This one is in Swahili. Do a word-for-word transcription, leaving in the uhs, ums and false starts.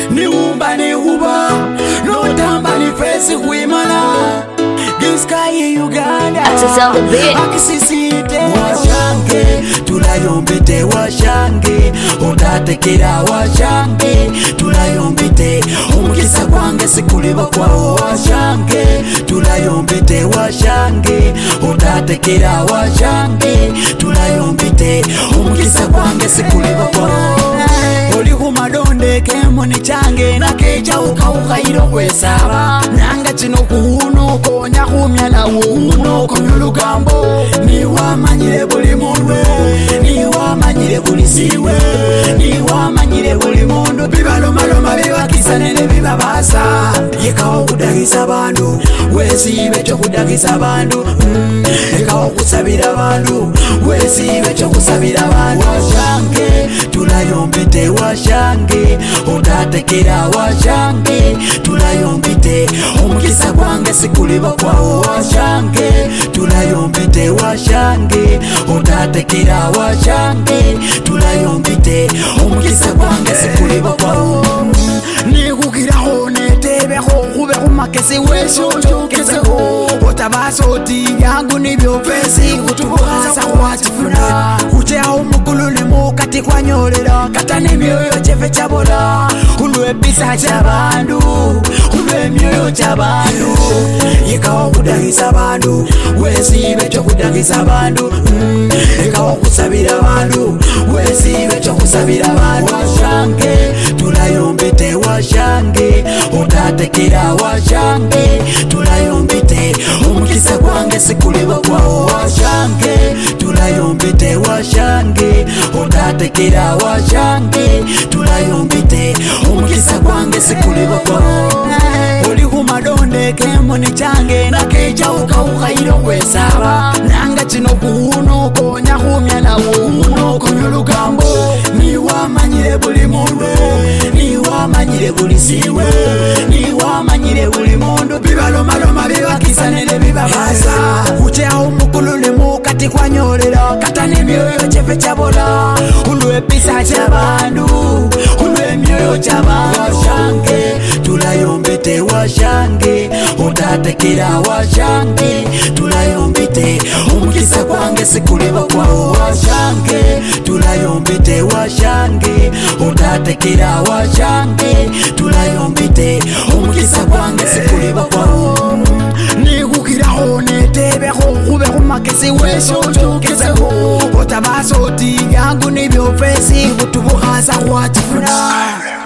ni umba ni huba no tamba ni fesi huimana this guy Uganda akisisite washange tulayombite washange utatekera washange tulayombite omukisa gwange sikuliba kwawo washange tulayombite washange utatekera washange tulayombite omukisa gwange sikuliba kwawo oli kumadonde kemoni change nakecha ukaukairo kwesaba nanga chino kuhuno konya kumyala wuno konyulugambo ni wamanyire buli mundu ni wamanyire buli siwe ni wamanyire buli mundu bibalomaloma bibakisanene bibabasa yekawo kudagisa bandu wesibe cyo kudagisa bandu mm. yekawo kusabira bandu wesibe cyo kusabira bandu washange tulayombite washange utatekera washange tulayombite omukisa gwange sikuliba kwawo washange tulayombite washange utatekera washange tulayombite omukisa gwange sikuliba kwawo nikukiraho netebeho kube kumakesi weshochokeseho otabasoti yangu nibyo fesi kutubuhasa wachifuna kucheaho mukulule mukati kwanyorera katane myoyo chefe chabola ulwe pisa chabandu ulwe myoyo chabandu yekawo kudagisa bandu wesibe cyo kudagisa bandu mm. yekawo kusabira bandu wesibe cyo kusabira bandu washange tulayombite washange utatekera washange tulayombite omukisa gwange sikuliba kwawo washange tulayombite washange utatekera washange tulayombite omukisa gwange sikuliba kwawo oli kumadonde kemoni change nakecha ukaukairo kwesaba nanga chino kuhuno konya kumyala wuno konyulugambo ni wamanyire buli mundu ni wamanyire buli siwe ni wamanyire buli mundu bibalomaloma bibakisanene bibabasa kucheaho mukulule mukati kwanyorera katane myoyo chefe chabola ulwe pisa chabandu ulwe myoyo chabandu washange tulayombite washange utatekera washange tulayombite omukisa gwange sikuliba kwawo washange tulayombite washange utatekera washange tulayombite omukisa gwange sikuliba kwawo nikukiraho netebeho kube kumakesi weshochokeseho otabasoti yangu nibyo fesi kutubuhasa wachifuna